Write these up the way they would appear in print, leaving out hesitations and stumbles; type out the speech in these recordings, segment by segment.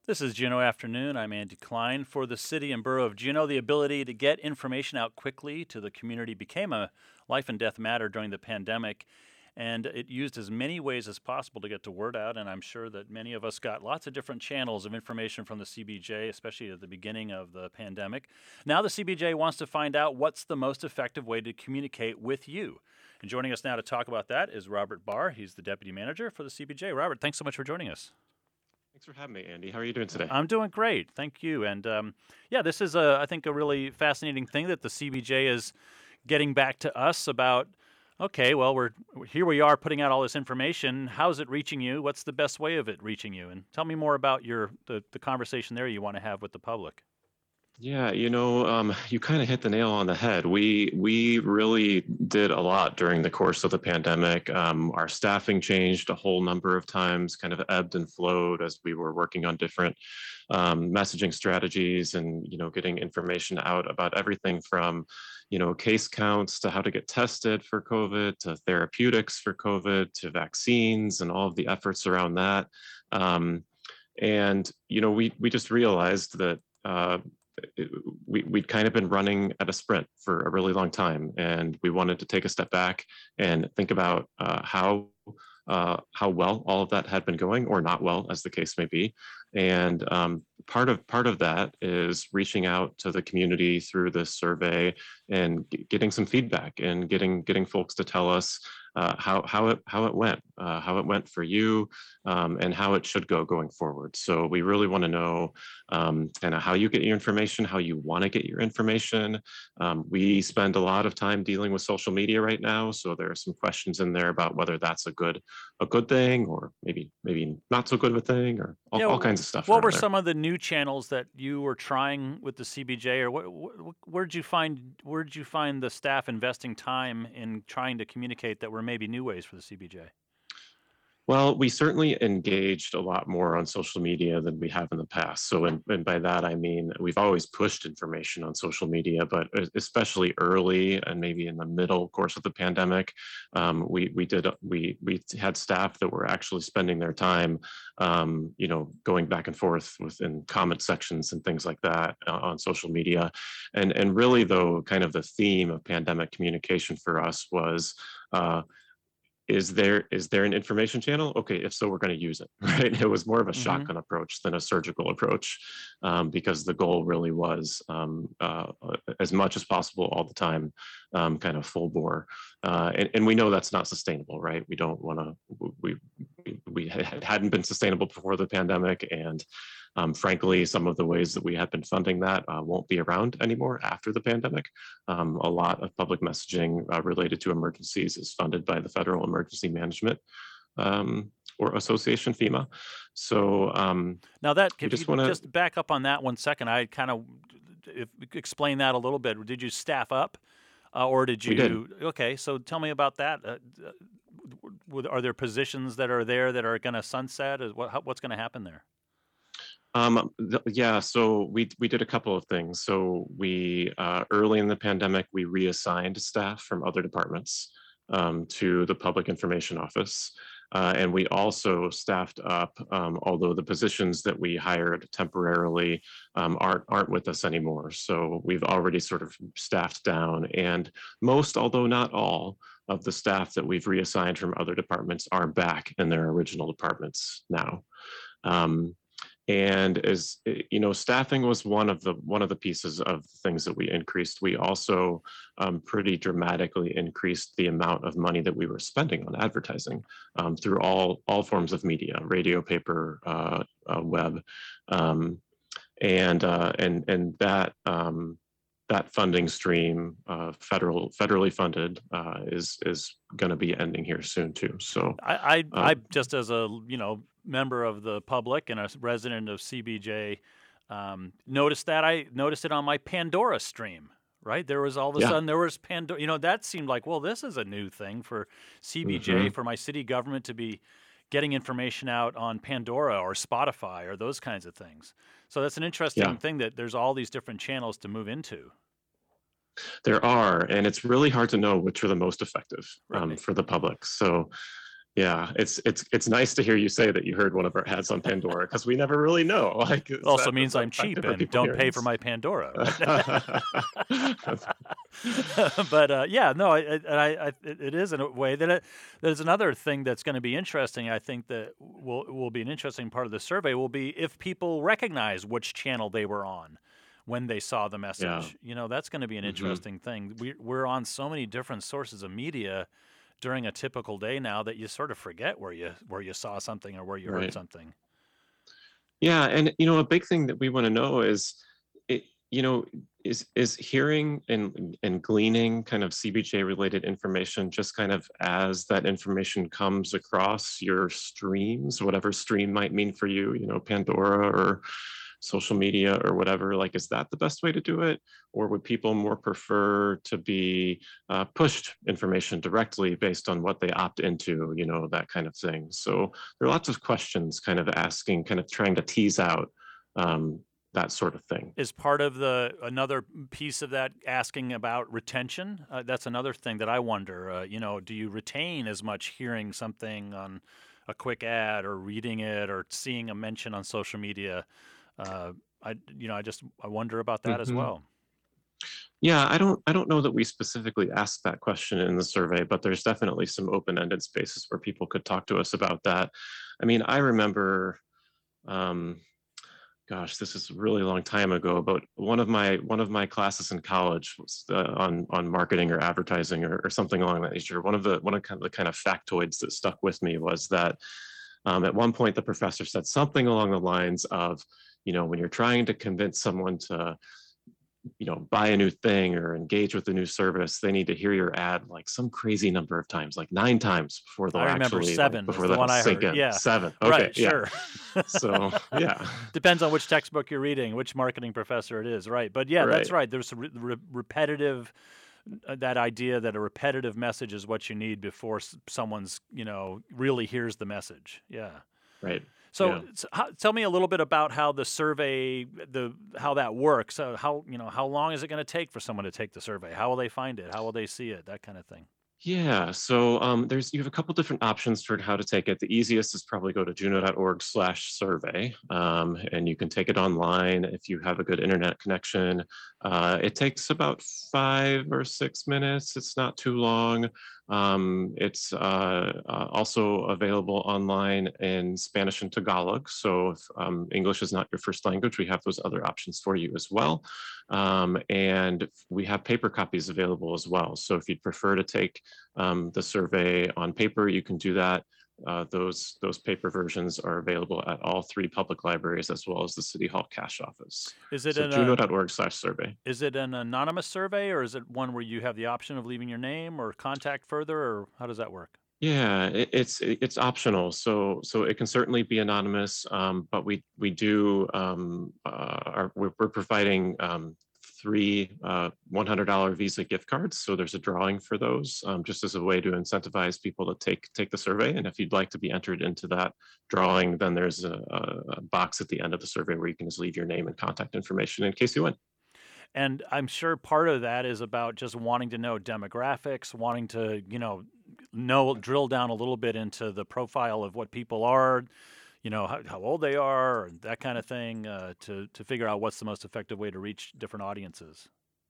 This is Juneau Afternoon. I'm Andy Klein. For the city and borough of Juneau, the ability to get information out quickly to the community became a life and death matter during the pandemic, and it used as many ways as possible to get the word out. And I'm sure that many of us got lots of different channels of information from the CBJ, especially at the beginning of the pandemic. Now the CBJ wants to find out what's the most effective way to communicate with you. And joining us now to talk about that is Robert Barr. He's the deputy manager for the CBJ. Robert, thanks so much for joining us. Thanks for having me, Andy. How are you doing today? I'm doing great, thank you. And yeah, this is I think a really fascinating thing that the CBJ is getting back to us about. Okay, well, we're here. We are putting out all this information. How's it reaching you? What's the best way of it reaching you? And tell me more about the conversation there you want to have with the public. Yeah, you kind of hit the nail on the head. We really did a lot during the course of the pandemic. Our staffing changed a whole number of times, kind of ebbed and flowed as we were working on different messaging strategies and getting information out about everything from case counts to how to get tested for COVID to therapeutics for COVID to vaccines and all of the efforts around that. We just realized that. We'd kind of been running at a sprint for a really long time, and we wanted to take a step back and think about how well all of that had been going, or not well, as the case may be. And part of that is reaching out to the community through this survey and getting some feedback and getting folks to tell us how it went for you, and how it should go going forward. So we really want to know kind of how you get your information, how you want to get your information. We spend a lot of time dealing with social media right now, so there are some questions in there about whether that's a good thing, or maybe not so good of a thing, or Yeah, all kinds of stuff what were around there. some of the new channels that you were trying with the CBJ, or where did you find the staff investing time in trying to communicate that were maybe new ways for the CBJ? Well, we certainly engaged a lot more on social media than we have in the past. So, and by that, I mean, we've always pushed information on social media, but especially early and maybe in the middle course of the pandemic, we had staff that were actually spending their time, going back and forth within comment sections and things like that on social media. And really, though, kind of the theme of pandemic communication for us was, is there an information channel? Okay, if so, we're going to use it, right? It was more of a Mm-hmm. shotgun approach than a surgical approach, because the goal really was, as much as possible all the time, kind of full bore. And we know that's not sustainable, right? We don't want to, we hadn't been sustainable before the pandemic, and frankly, some of the ways that we had been funding that won't be around anymore after the pandemic. A lot of public messaging related to emergencies is funded by the Federal Emergency Management or Association, FEMA. So Now that, we if you just want to. just back up on that 1 second, I kind of explain that a little bit. Did you staff up, or did We did. you? Okay, so tell me about that. Are there positions that are there that are going to sunset? What's going to happen there? Yeah, so we did a couple of things. So we early in the pandemic, we reassigned staff from other departments to the Public Information Office. And we also staffed up, although the positions that we hired temporarily aren't with us anymore. So we've already sort of staffed down, and most, although not all, of the staff that we've reassigned from other departments are back in their original departments now. Um, and as staffing was one of the pieces of things that we increased. We also pretty dramatically increased the amount of money that we were spending on advertising, through all forms of media: radio, paper, web, um, and that funding stream, federally funded, is going to be ending here soon too. So I just as a member of the public and a resident of CBJ, noticed that. I noticed it on my Pandora stream. Right, there was all of a yeah. sudden there was Pandora. That seemed like, well, this is a new thing for CBJ, hmm for my city government to be getting information out on Pandora or Spotify or those kinds of things. So that's an yeah. interesting thing that there's all these different channels to move into. There are, and it's really hard to know which are the most effective Right. for the public. So Yeah, it's nice to hear you say that you heard one of our ads on Pandora because we never really know. Like, It also means that I'm fact cheap of and people don't hearing pay for this? my Pandora, right? But yeah, no, it is in a way that there's another thing that's going to be interesting. I think that will be an interesting part of the survey will be if people recognize which channel they were on when they saw the Yeah. message. That's going to be an Hmm. interesting thing. We're on so many different sources of media during a typical day now that you sort of forget where you saw something or where you heard Right. something. Yeah, and a big thing that we want to know is, it, is hearing and gleaning kind of CBJ related information just kind of as that information comes across your streams, whatever stream might mean for you, Pandora or social media or whatever. Like, is that the best way to do it, or would people more prefer to be pushed information directly based on what they opt into, that kind of thing? So there are lots of questions kind of asking, kind of trying to tease out um, that sort of thing. Is part of the another piece of that asking about retention? That's another thing that I wonder. Do you retain as much hearing something on a quick ad or reading it or seeing a mention on social media? Uh, I wonder about that as Hmm. well. Yeah, I don't know that we specifically asked that question in the survey, but there's definitely some open-ended spaces where people could talk to us about that. I mean, I remember, um, gosh, this is a really long time ago, but one of my classes in college was on marketing or advertising or something along that nature. One of the kind of factoids that stuck with me was that at one point the professor said something along the lines of, when you're trying to convince someone to buy a new thing or engage with a new service, they need to hear your ad like some crazy number of times, like 9 times before I they'll remember actually like 7 is before the that'll one I sink heard. in. Yeah, 7. Okay, right, yeah. sure. So yeah, Depends on which textbook you're reading, which marketing professor it is, right? But yeah, that's right. right. There's a repetitive that idea that a repetitive message is what you need before someone's really hears the message. Yeah. Right. So, Yeah. tell me a little bit about how the survey how that works. How long is it going to take for someone to take the survey? How will they find it? How will they see it? That kind of thing. Yeah, so you have a couple different options for how to take it. The easiest is probably go to juno.org/survey, and you can take it online if you have a good internet connection. It takes about 5 or 6 minutes. It's not too long. It's also available online in Spanish and Tagalog. So if English is not your first language, we have those other options for you as well. And we have paper copies available as well. So if you'd prefer to take the survey on paper, you can do that. Those paper versions are available at all 3 public libraries as well as the City Hall cash office. Is it So juno.org/survey. is it an anonymous survey, or is it one where you have the option of leaving your name or contact further, or how does that work? Yeah, it's optional, so it can certainly be anonymous, but we do we're providing 3 $100 Visa gift cards, so there's a drawing for those, just as a way to incentivize people to take the survey. And if you'd like to be entered into that drawing, then there's a box at the end of the survey where you can just leave your name and contact information in case you win. And I'm sure part of that is about just wanting to know demographics, wanting to, drill down a little bit into the profile of what people are, how old they are, and that kind of thing, to figure out what's the most effective way to reach different audiences.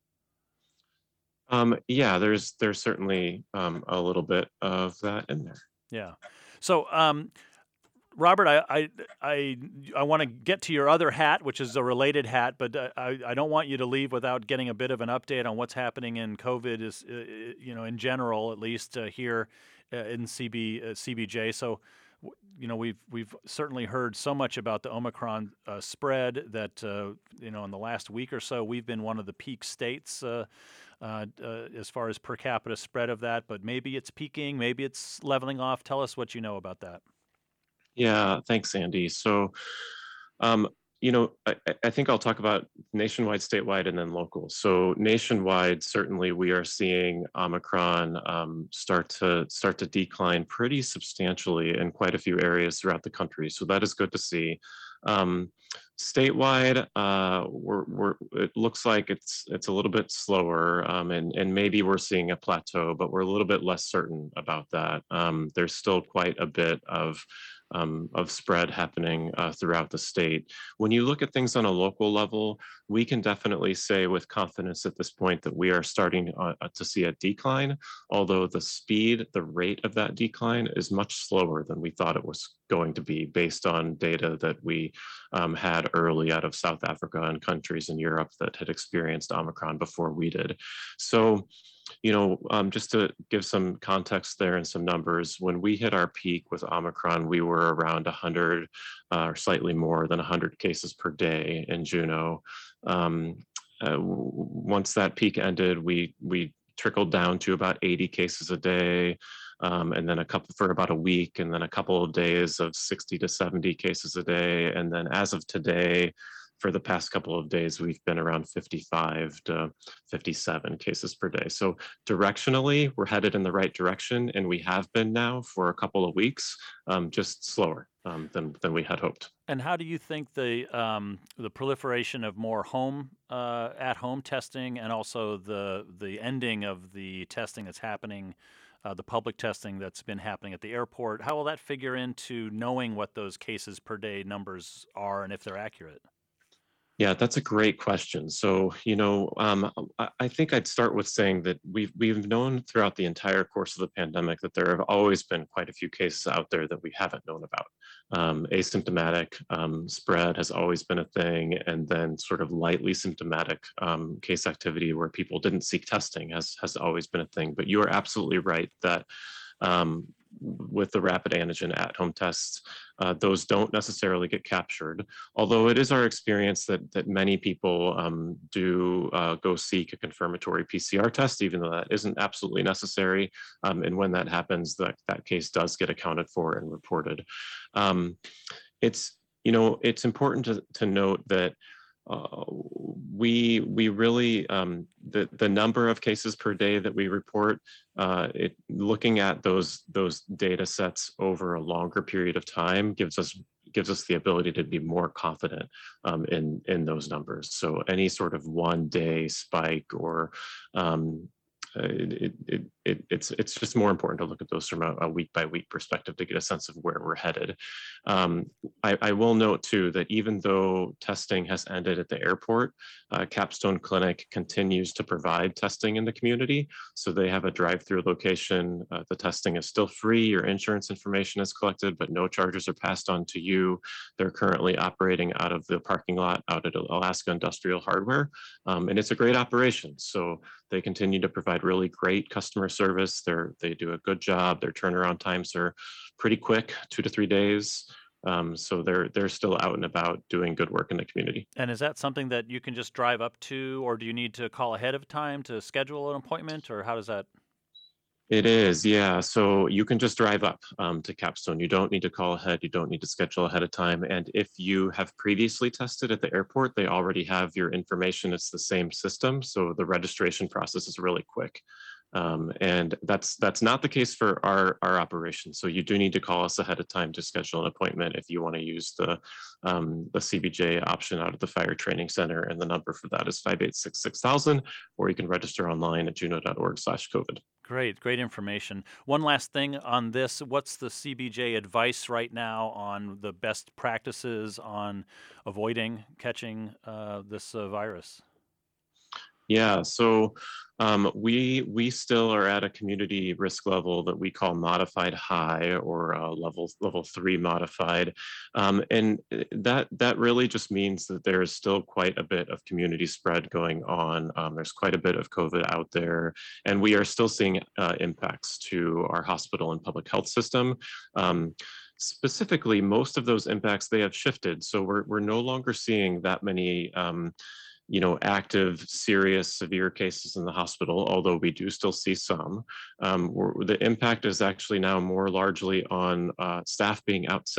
Yeah, there's certainly a little bit of that in there. Yeah. So, Robert, I want to get to your other hat, which is a related hat, but I don't want you to leave without getting a bit of an update on what's happening in COVID, is in general, at least here in CBJ. So, we've certainly heard so much about the Omicron spread that in the last week or so we've been one of the peak states. As far as per capita spread of that, but maybe it's peaking, maybe it's leveling off. Tell us what you know about that. Yeah, thanks, Andy. So, um, I think I'll talk about nationwide, statewide, and then local. So nationwide, certainly we are seeing Omicron start to decline pretty substantially in quite a few areas throughout the country. So that is good to see. Um, Statewide, it looks like it's a little bit slower, and maybe we're seeing a plateau, but we're a little bit less certain about that. There's still quite a bit of spread happening throughout the state. When you look at things on a local level, we can definitely say with confidence at this point that we are starting to see a decline, although the speed, the rate of that decline is much slower than we thought it was going to be based on data that we had early out of South Africa and countries in Europe that had experienced Omicron before we did. So, just to give some context there and some numbers, when we hit our peak with Omicron, we were around 100 or slightly more than 100 cases per day in Juneau. Once that peak ended, we trickled down to about 80 cases a day, and then a couple for about a week, and then a couple of days of 60 to 70 cases a day. And then as of today, for the past couple of days, we've been around 55 to 57 cases per day. So directionally, we're headed in the right direction, and we have been now for a couple of weeks, just slower than we had hoped. And how do you think the proliferation of more at home testing, and also the ending of the testing that's happening, the public testing that's been happening at the airport, how will that figure into knowing what those cases per day numbers are and if they're accurate? Yeah, that's a great question. So, I think I'd start with saying that we've known throughout the entire course of the pandemic that there have always been quite a few cases out there that we haven't known about. Asymptomatic spread has always been a thing, and then sort of lightly symptomatic case activity where people didn't seek testing has always been a thing. But you are absolutely right that um, with the rapid antigen at-home tests, those don't necessarily get captured. Although it is our experience that many people do go seek a confirmatory PCR test, even though that isn't absolutely necessary. And when that happens, that case does get accounted for and reported. Um, it's important to note that we really the number of cases per day that we report, looking at those data sets over a longer period of time gives us the ability to be more confident in those numbers. So any sort of 1 day spike or it's just more important to look at those from a week by week perspective to get a sense of where we're headed. I will note too that even though testing has ended at the airport, Capstone Clinic continues to provide testing in the community. So they have a drive-through location. The testing is still free. Your insurance information is collected, but no charges are passed on to you. They're currently operating out of the parking lot out at Alaska Industrial Hardware, and it's a great operation. So they continue to provide really great customer service. They do a good job. Their turnaround times are pretty quick, 2 to 3 days. So they're still out and about doing good work in the community. And is that something that you can just drive up to, or do you need to call ahead of time to schedule an appointment, or how does that? It is, yeah. So you can just drive up to Capstone. You don't need to call ahead. You don't need to schedule ahead of time. And if you have previously tested at the airport, they already have your information. It's the same system. So the registration process is really quick. And that's not the case for our operation. So you do need to call us ahead of time to schedule an appointment if you want to use the CBJ option out of the Fire Training Center. And the number for that is 586-6000, or you can register online at juneau.org/COVID. Great information. One last thing on this. What's the CBJ advice right now on the best practices on avoiding catching this virus? Yeah, so we still are at a community risk level that we call modified high, or level 3 modified, and that really just means that there is still quite a bit of community spread going on. There's quite a bit of COVID out there, and we are still seeing impacts to our hospital and public health system. Specifically, most of those impacts, they have shifted, so we're no longer seeing that many active, serious, severe cases in the hospital, although we do still see some. The impact is actually now more largely on staff being out sick.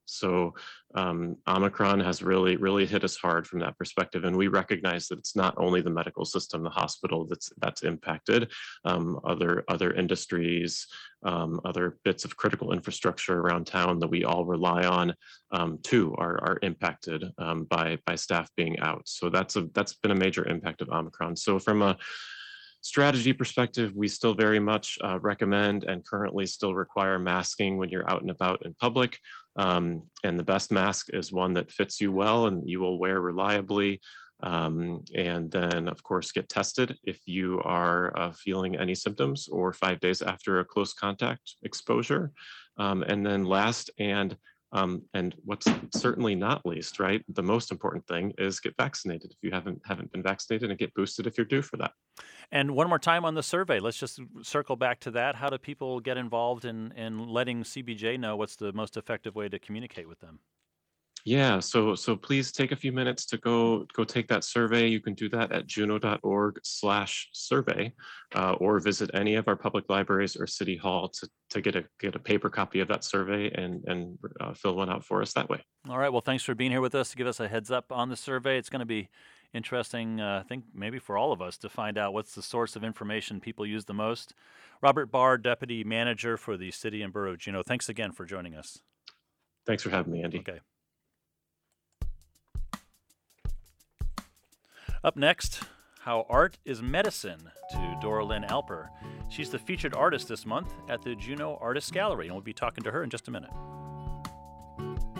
So Omicron has really, really hit us hard from that perspective, and we recognize that it's not only the medical system, the hospital that's impacted. Other industries, other bits of critical infrastructure around town that we all rely on, too, are impacted by staff being out. So that's been a major impact of Omicron. So from a strategy perspective, we still very much recommend and currently still require masking when you're out and about in public. And the best mask is one that fits you well and you will wear reliably. And then, of course, get tested if you are feeling any symptoms or 5 days after a close contact exposure. And then last and what's certainly not least, right? The most important thing is get vaccinated if you haven't been vaccinated, and get boosted if you're due for that. And one more time on the survey, let's just circle back to that. How do people get involved in letting CBJ know what's the most effective way to communicate with them? Yeah, so please take a few minutes to go take that survey. You can do that at juneau.org/survey, or visit any of our public libraries or City Hall to get a paper copy of that survey and fill one out for us that way. All right. Well, thanks for being here with us to give us a heads up on the survey. It's going to be interesting, I think, maybe for all of us to find out what's the source of information people use the most. Robert Barr, Deputy Manager for the City and Borough of Juneau. Thanks again for joining us. Thanks for having me, Andy. Okay. Up next, how art is medicine to Dora Lynn Alper. She's the featured artist this month at the Juneau Artist Gallery, and we'll be talking to her in just a minute.